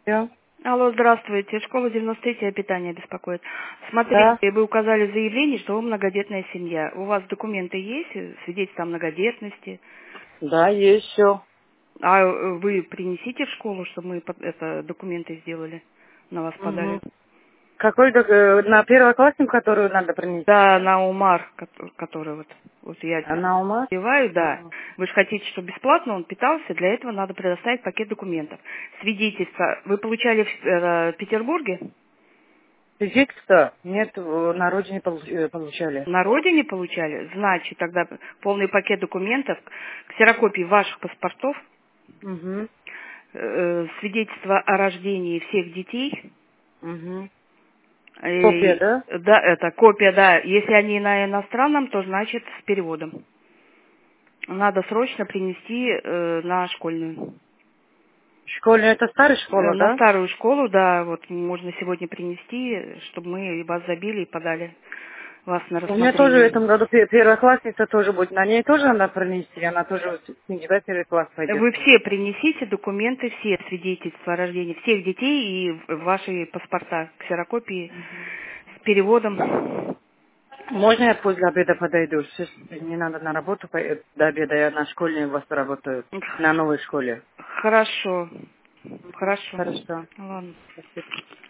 Всё. Алло, здравствуйте. Школа 93 питание беспокоит. Да, Смотрите, вы указали в заявлении, что вы многодетная семья. У вас документы есть, свидетельство о многодетности? да, есть все. А вы принесите в школу, чтобы мы это документы сделали, на вас подали? Какой на первоклассник, которую надо принести? Да, на Умар, который вот я Она у вас? деваю, да. Мгм. Вы же хотите, чтобы бесплатно он питался, для этого надо предоставить пакет документов. Свидетельство вы получали в Петербурге? Свидетельство? Нет, на родине получали. На родине получали? Значит, тогда полный пакет документов, ксерокопии ваших паспортов, Угу. свидетельство о рождении всех детей, Угу. Копия, и, да? да, это копия, да, если они на иностранном, то значит с переводом. Надо срочно принести на школьную. Школьная, это старая школа, На да? старую школу, да, вот можно сегодня принести, чтобы мы вас забили и подали вас на У меня тоже в рассмотрение. этом году первоклассница тоже будет. На ней тоже надо принести, она тоже с ней, первый класс пойдет. Вы все принесите документы, все свидетельства о рождении всех детей и ваши паспорта, ксерокопии с переводом. Можно я после обеда подойду? Сейчас не надо на работу до обеда, я на школьной у вас работаю, на новой школе. Хорошо, хорошо. Хорошо. Ладно. Спасибо.